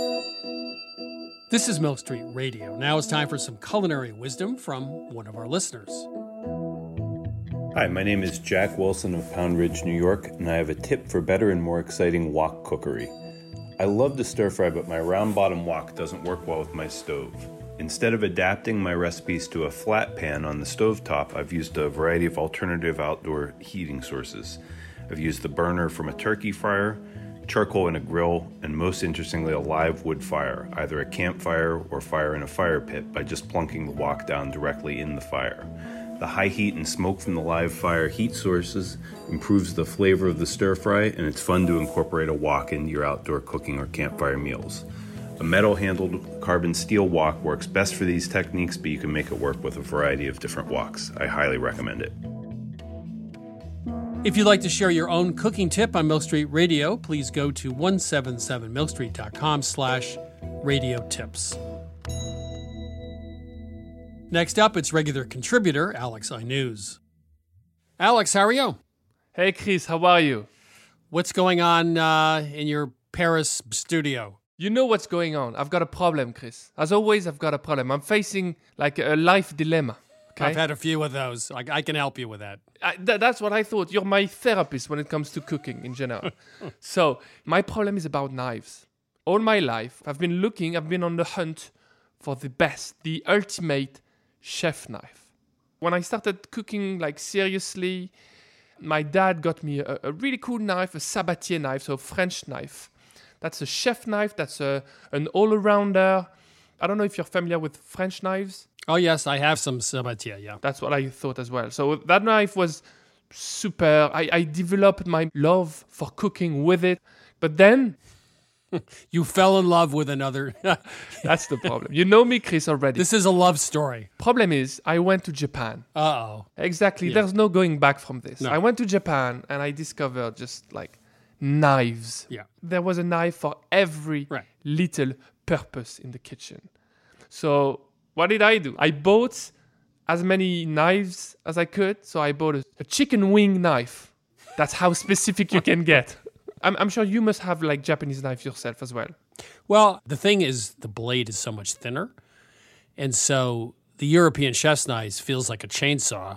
This is Milk Street Radio. Now it's time for some culinary wisdom from one of our listeners. Hi, my name is Jack Wilson of Pound Ridge, New York, and I have a tip for better and more exciting wok cookery. I love to stir fry, but my round bottom wok doesn't work well with my stove. Instead of adapting my recipes to a flat pan on the stovetop, I've used a variety of alternative outdoor heating sources. I've used the burner from a turkey fryer, charcoal in a grill, and most interestingly, a live wood fire, either a campfire or fire in a fire pit, by just plunking the wok down directly in the fire. The high heat and smoke from the live fire heat sources improves the flavor of the stir fry, and it's fun to incorporate a wok into your outdoor cooking or campfire meals. A metal-handled carbon steel wok works best for these techniques, but you can make it work with a variety of different woks. I highly recommend it. If you'd like to share your own cooking tip on Milk Street Radio, please go to 177milkstreet.com/radio tips. Next up, it's regular contributor Alex Inuz. Alex, how are you? Hey, Chris, how are you? What's going on in your Paris studio? You know what's going on. I've got a problem, Chris. As always, I've got a problem. I'm facing like a life dilemma. Okay? I've had a few of those. I can help you with that. That's what I thought. You're my therapist when it comes to cooking in general. So my problem is about knives. All my life, I've been on the hunt for the best, the ultimate chef knife. When I started cooking like seriously, my dad got me a really cool knife, a Sabatier knife, so a French knife. That's a chef knife, that's an all-arounder. I don't know if you're familiar with French knives. Oh yes, I have some Sabatier, yeah. That's what I thought as well. So that knife was super. I developed my love for cooking with it. But then you fell in love with another. That's the problem. You know me, Chris, already. This is a love story. Problem is, I went to Japan. Uh-oh. Exactly. Yeah. There's no going back from this. No. I went to Japan and I discovered just like knives. Yeah. There was a knife for every little purpose in the kitchen. So what did I do? I bought as many knives as I could. So I bought a chicken wing knife. That's how specific you can get. I'm sure you must have like Japanese knives yourself as well. Well, the thing is the blade is so much thinner. And so the European chef's knife feels like a chainsaw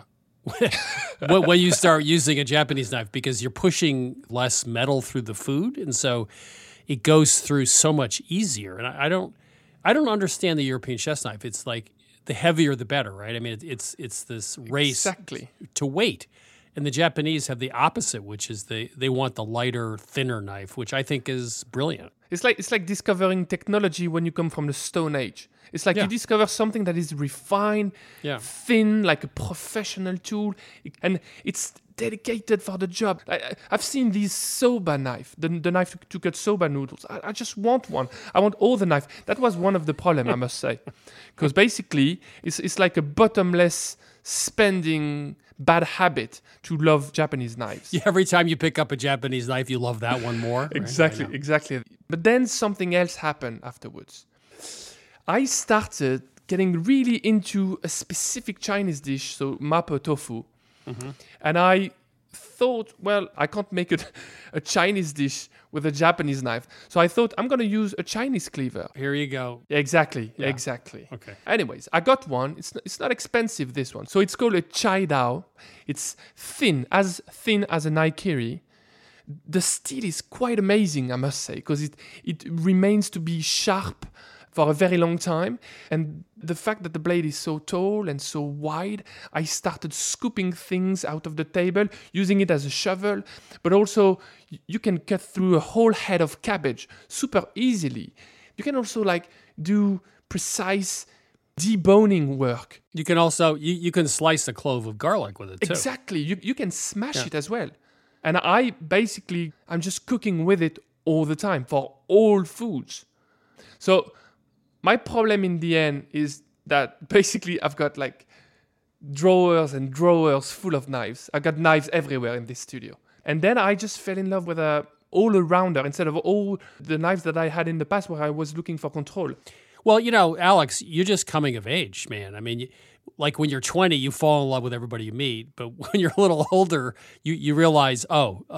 when you start using a Japanese knife, because you're pushing less metal through the food, and so it goes through so much easier. And I don't understand the European chef's knife. It's like the heavier the better, right? I mean, it's this race to weight. And the Japanese have the opposite, which is they want the lighter, thinner knife, which I think is brilliant. It's like discovering technology when you come from the Stone Age. It's like you discover something that is refined, thin, like a professional tool, and it's dedicated for the job. I've seen these soba knife, the knife to cut soba noodles. I just want one. I want all the knife. That was one of the problems, I must say, because basically it's like a bottomless spending bad habit to love Japanese knives. Yeah, every time you pick up a Japanese knife, you love that one more. Exactly. But then something else happened afterwards. I started getting really into a specific Chinese dish, so mapo tofu. Mm-hmm. And I thought, well, I can't make a Chinese dish with a Japanese knife. So I thought, I'm going to use a Chinese cleaver. Here you go. Exactly. Okay. Anyways, I got one. It's not expensive, this one. So it's called a Chai Dao. It's thin as a Naikiri. The steel is quite amazing, I must say, because it remains to be sharp for a very long time. And the fact that the blade is so tall and so wide, I started scooping things out of the table, using it as a shovel. But also, you can cut through a whole head of cabbage super easily. You can also do precise deboning work. You can also, you can slice a clove of garlic with it too. Exactly. You can smash it as well. And I'm just cooking with it all the time for all foods. So my problem in the end is that basically I've got drawers and drawers full of knives. I've got knives everywhere in this studio. And then I just fell in love with a all-arounder instead of all the knives that I had in the past where I was looking for control. Well, Alex, you're just coming of age, man. I mean, when you're 20, you fall in love with everybody you meet. But when you're a little older, you realize,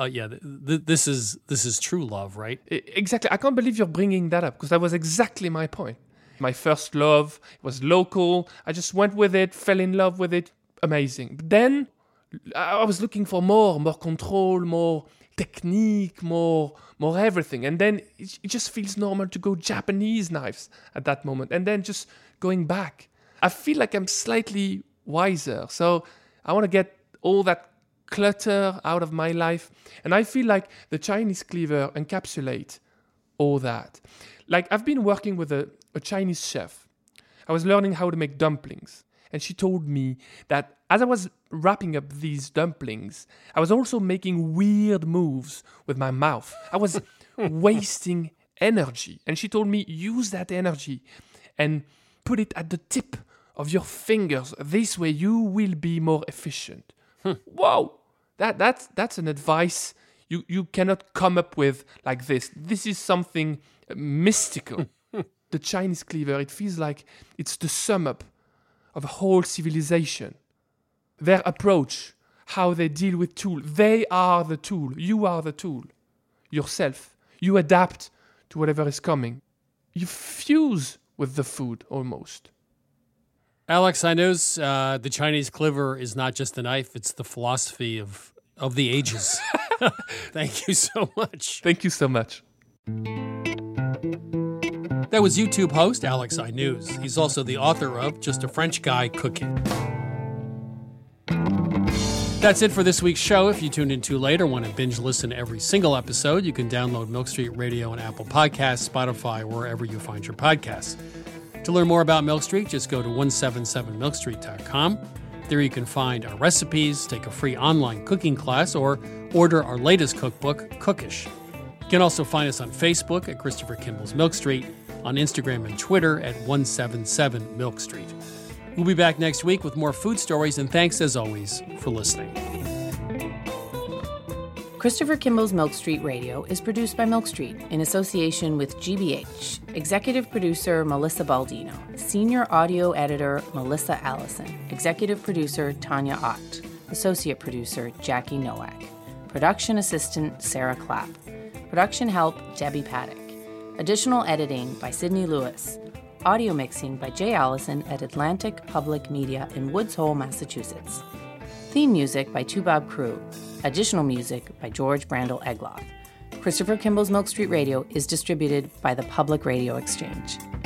this is true love, right? Exactly. I can't believe you're bringing that up because that was exactly my point. My first love was local. I just went with it, fell in love with it. Amazing. But then I was looking for more control, more technique, more everything. And then it just feels normal to go Japanese knives at that moment. And then just going back. I feel like I'm slightly wiser. So I want to get all that clutter out of my life. And I feel like the Chinese cleaver encapsulates all that. I've been working with a Chinese chef. I was learning how to make dumplings. And she told me that as I was wrapping up these dumplings, I was also making weird moves with my mouth. I was wasting energy. And she told me, use that energy and put it at the tip of your fingers. This way you will be more efficient. Whoa! That's an advice you cannot come up with like this. This is something mystical. The Chinese cleaver, it feels like it's the sum up of a whole civilization. Their approach, how they deal with tool. They are the tool. You are the tool. Yourself. You adapt to whatever is coming. You fuse with the food almost. Alex, I know the Chinese cleaver is not just a knife, it's the philosophy of the ages. Thank you so much. Thank you so much. That was YouTube host Alex Aynouz. He's also the author of Just a French Guy Cooking. That's it for this week's show. If you tuned in too late or want to binge listen to every single episode, you can download Milk Street Radio on Apple Podcasts, Spotify, wherever you find your podcasts. To learn more about Milk Street, just go to 177milkstreet.com. There you can find our recipes, take a free online cooking class, or order our latest cookbook, Cookish. You can also find us on Facebook at Christopher Kimball's Milk Street, on Instagram and Twitter at 177Milk Street. We'll be back next week with more food stories, and thanks as always for listening. Christopher Kimball's Milk Street Radio is produced by Milk Street in association with GBH. Executive producer Melissa Baldino. Senior audio editor Melissa Allison. Executive producer Tanya Ott. Associate producer Jackie Nowak. Production assistant Sarah Clapp. Production help Debbie Paddock. Additional editing by Sydney Lewis. Audio mixing by Jay Allison at Atlantic Public Media in Woods Hole, Massachusetts. Theme music by Toubab Crew. Additional music by George Brandel Egloff. Christopher Kimball's Milk Street Radio is distributed by the Public Radio Exchange.